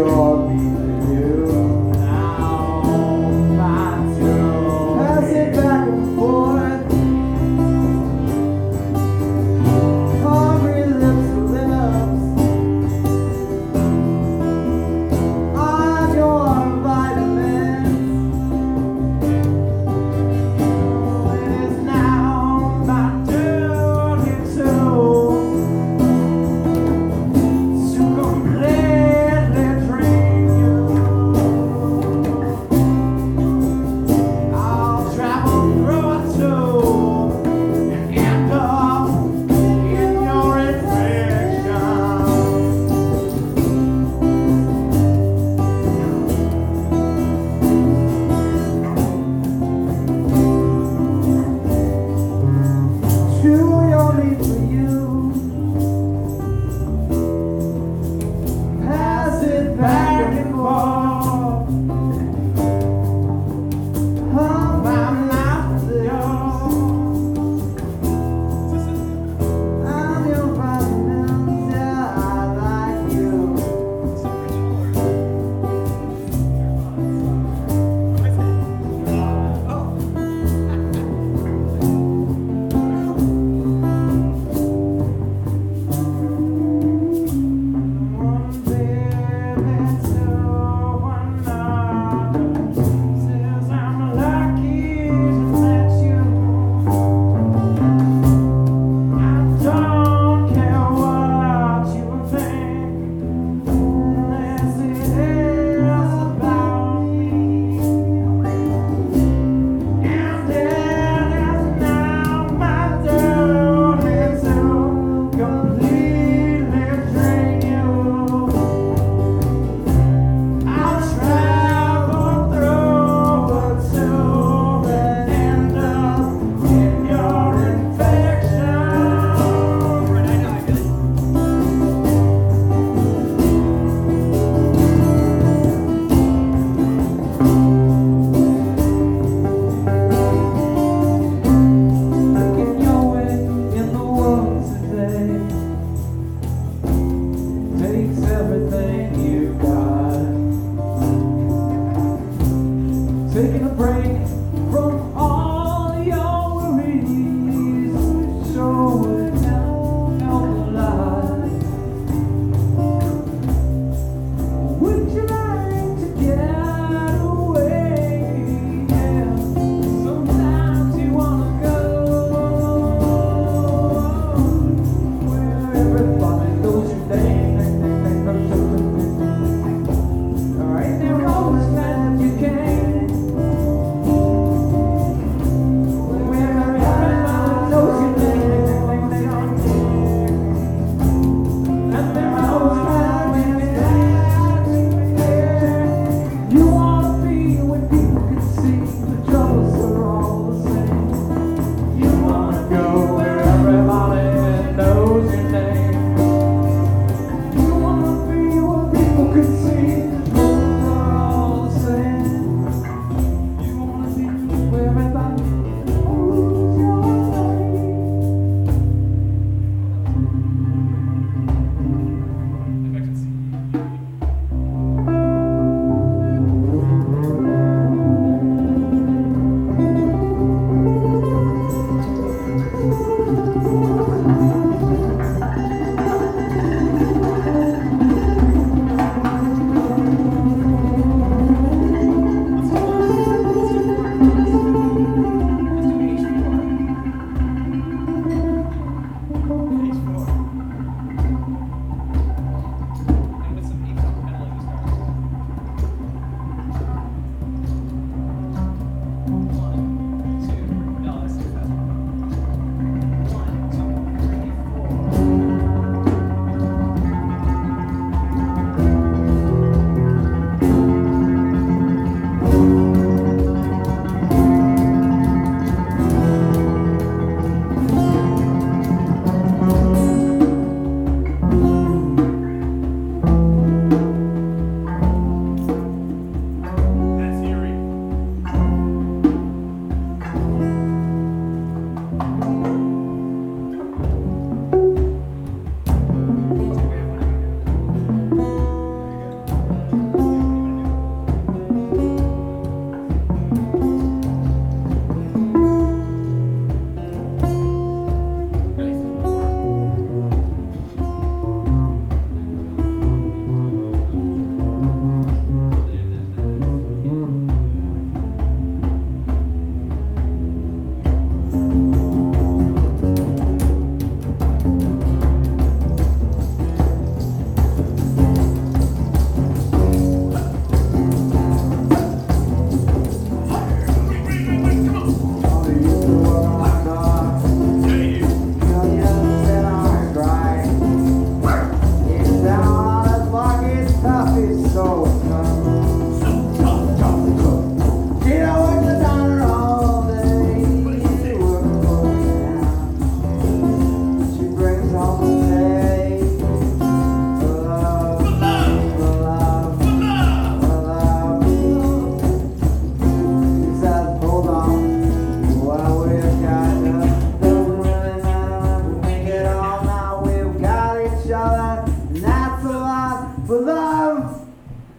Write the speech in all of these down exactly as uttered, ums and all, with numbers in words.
Alright, now always glad you came.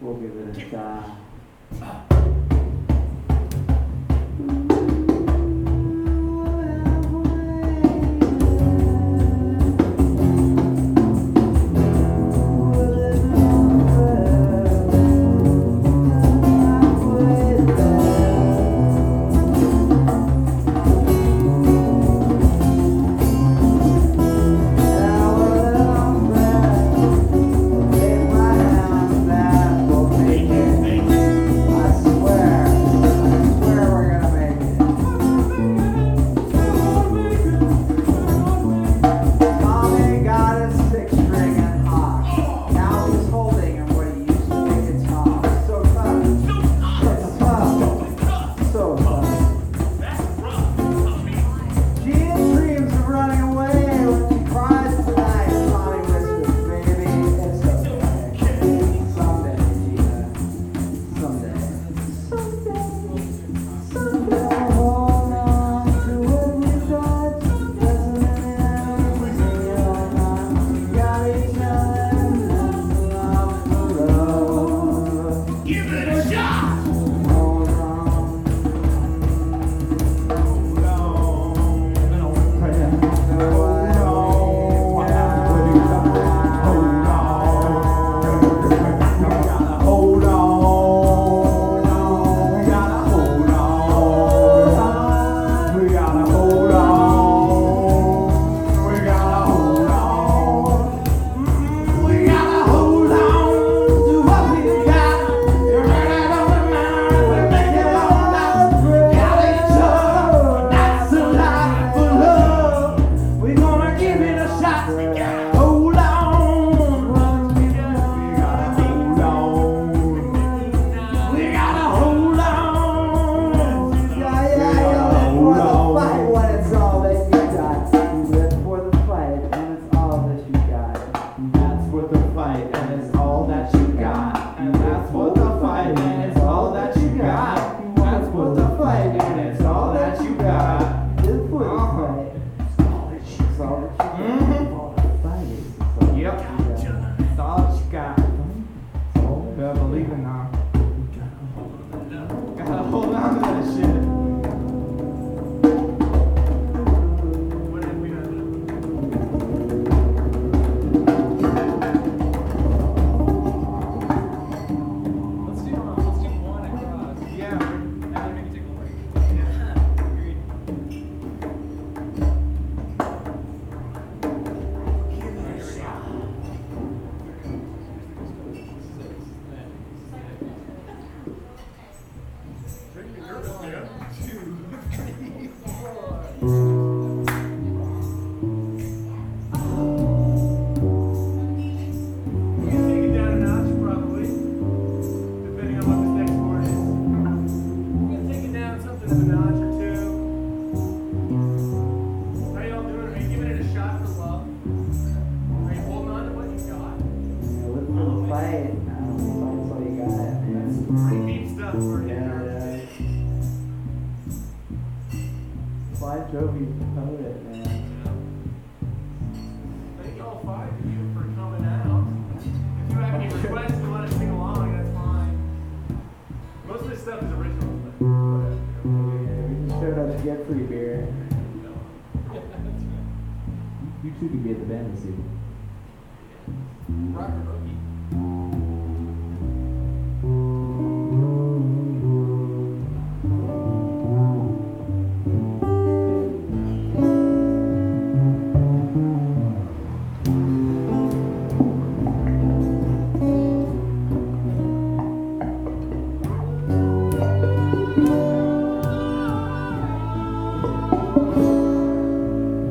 We'll give it a shot.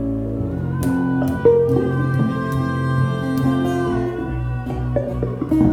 Thank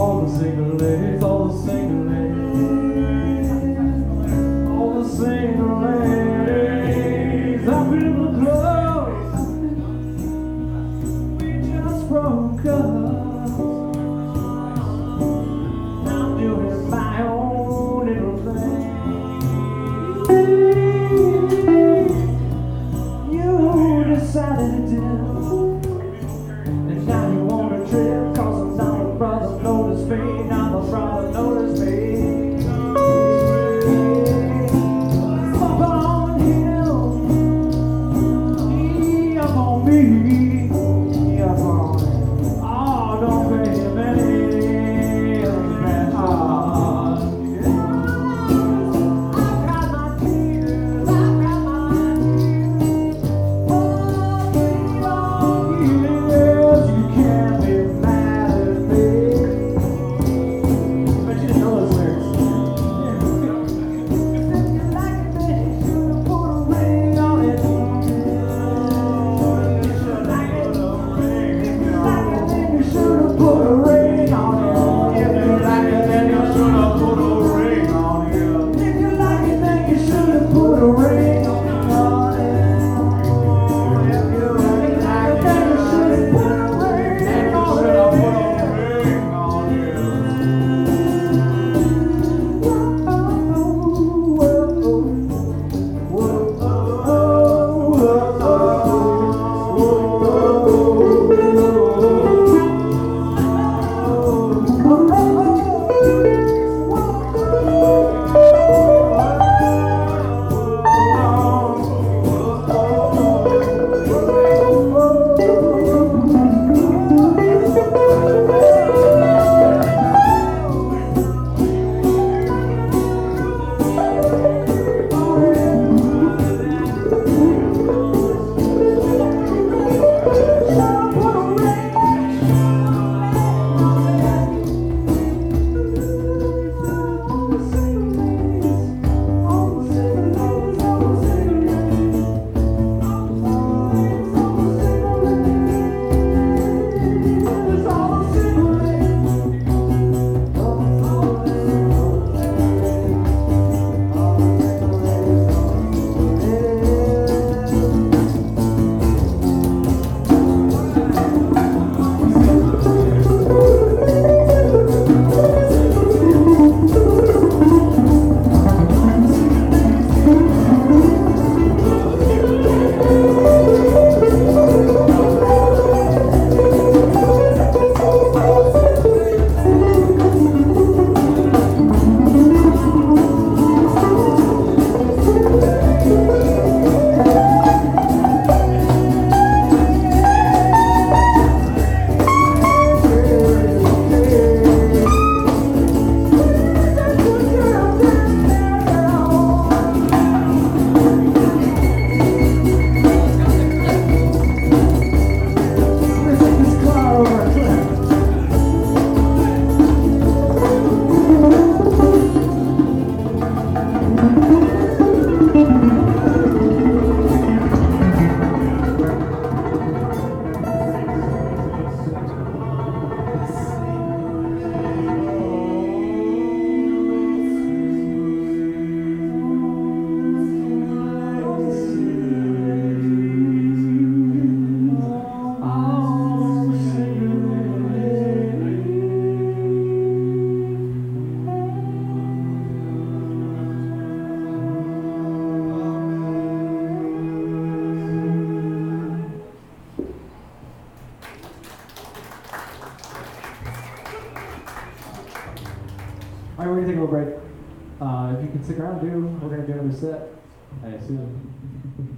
all the single ladies, all the single ladies, all the single ladies up in the clothes. We just broke up. I'm doing my own little thing. You decided to do. Now you want a trip, cause I'm not a brother, notice me, not a brother, notice me. Up on the hill, he up on me, he up on me. Oh, don't pay him any bad heart. I've got my tears, I've got my tears. Oh, please don't years, you can't be mad at me. But you know those lyrics. If you like it, then you should've put a ring on it. You should like it. If you like it, then you should've put a ring on it. If you like it, then you should've put a ring on it. If you like it, then you should've put a ring on it. If you like it, then you should've put a ring on it. All right, we're gonna take a little break. Uh, if you can stick around, do we're gonna do another set. I assume.